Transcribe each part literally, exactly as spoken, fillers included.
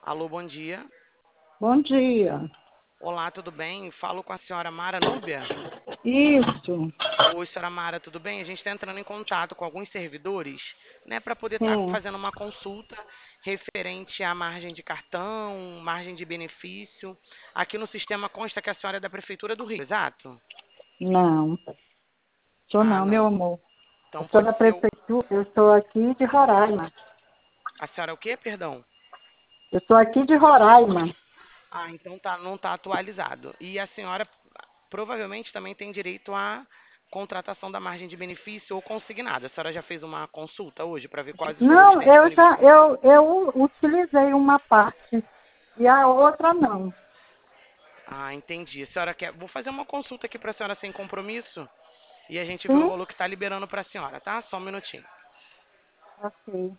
Alô, bom dia. Bom dia. Olá, tudo bem? Falo com a senhora Mara Núbia. Isso, Oi, senhora Mara, tudo bem? A gente está entrando em contato com alguns servidores, né, para poder estar sim. fazendo uma consulta referente à margem de cartão, margem de benefício. Aqui no sistema consta que a senhora é da Prefeitura do Rio, exato? Não, sou Ah, não, meu não. amor. Eu Então sou pode da ser. o- prefeitura, eu sou aqui de Roraima. A senhora é o quê, perdão? Eu sou aqui de Roraima. Ah, então tá, não está atualizado. E a senhora provavelmente também tem direito à contratação da margem de benefício ou consignada. A senhora já fez uma consulta hoje para ver quais os valores Não, tem eu disponíveis já, com a eu, senhora? eu utilizei uma parte e a outra não. Ah, entendi. A senhora quer. Vou fazer uma consulta aqui para a senhora sem compromisso e a gente vê o Sim? valor que está liberando para a senhora, tá? Só um minutinho. Ok.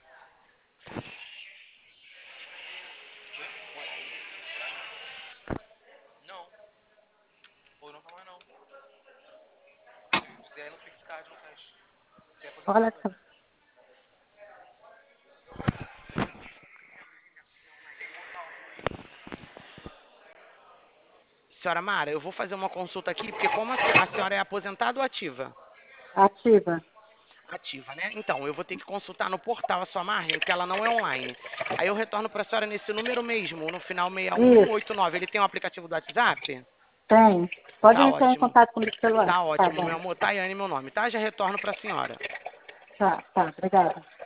Não, ou não tá mais não. Se quiser no Pix Card no caixa. Você é Olha, aposentada. só. Senhora Mara, eu vou fazer uma consulta aqui, porque como a se- a senhora é aposentada ou ativa? Ativa. Ativa, né? Então, eu vou ter que consultar no portal a sua margem, que ela não é online. Aí eu retorno para a senhora nesse número mesmo, no final seis um Isso, oito nove. Ele tem o aplicativo do WhatsApp? tem. Pode Tá entrar em ótimo. contato comigo pelo celular. Tá Tá ótimo, bom. meu amor. Tayane, meu nome, tá? Já retorno para a senhora. Tá, tá, obrigada.